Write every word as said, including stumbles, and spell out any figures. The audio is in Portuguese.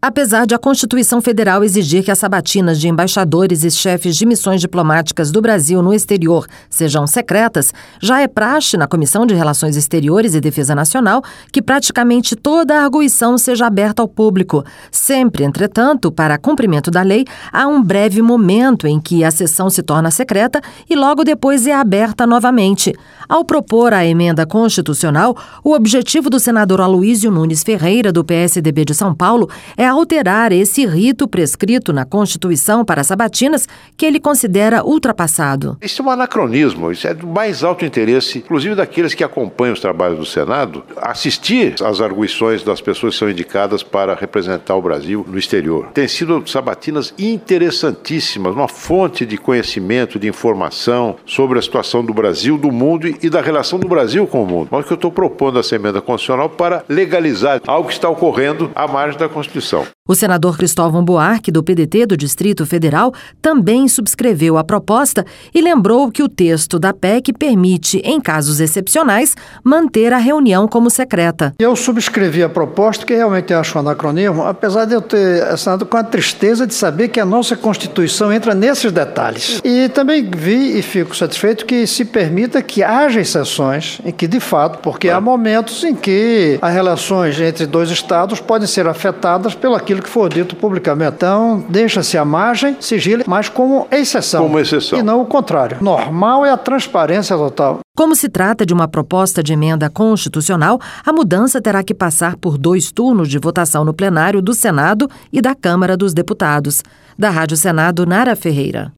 Apesar de a Constituição Federal exigir que as sabatinas de embaixadores e chefes de missões diplomáticas do Brasil no exterior sejam secretas, já é praxe na Comissão de Relações Exteriores e Defesa Nacional que praticamente toda a arguição seja aberta ao público. Sempre, entretanto, para cumprimento da lei, há um breve momento em que a sessão se torna secreta e logo depois é aberta novamente. Ao propor a emenda constitucional, o objetivo do senador Aloísio Nunes Ferreira, do P S D B de São Paulo, é alterar esse rito prescrito na Constituição para sabatinas que ele considera ultrapassado. Isso é um anacronismo, isso é do mais alto interesse, inclusive daqueles que acompanham os trabalhos do Senado, assistir às arguições das pessoas que são indicadas para representar o Brasil no exterior. Tem sido sabatinas interessantíssimas, uma fonte de conhecimento, de informação sobre a situação do Brasil, do mundo e da relação do Brasil com o mundo. Mas o que eu estou propondo essa emenda constitucional para legalizar algo que está ocorrendo à margem da Constituição. O senador Cristóvão Buarque, do P D T do Distrito Federal, também subscreveu a proposta e lembrou que o texto da P E C permite, em casos excepcionais, manter a reunião como secreta. Eu subscrevi a proposta, que realmente acho um anacronismo, apesar de eu ter assinado com a tristeza de saber que a nossa Constituição entra nesses detalhes. E também vi e fico satisfeito que se permita que haja exceções, em que de fato, porque há momentos em que as relações entre dois estados podem ser afetadas pelo aquilo que for dito publicamente. Então, deixa-se à margem, sigilo, mas como exceção. Como exceção. E não o contrário. Normal é a transparência total. Como se trata de uma proposta de emenda constitucional, a mudança terá que passar por dois turnos de votação no plenário do Senado e da Câmara dos Deputados. Da Rádio Senado, Nara Ferreira.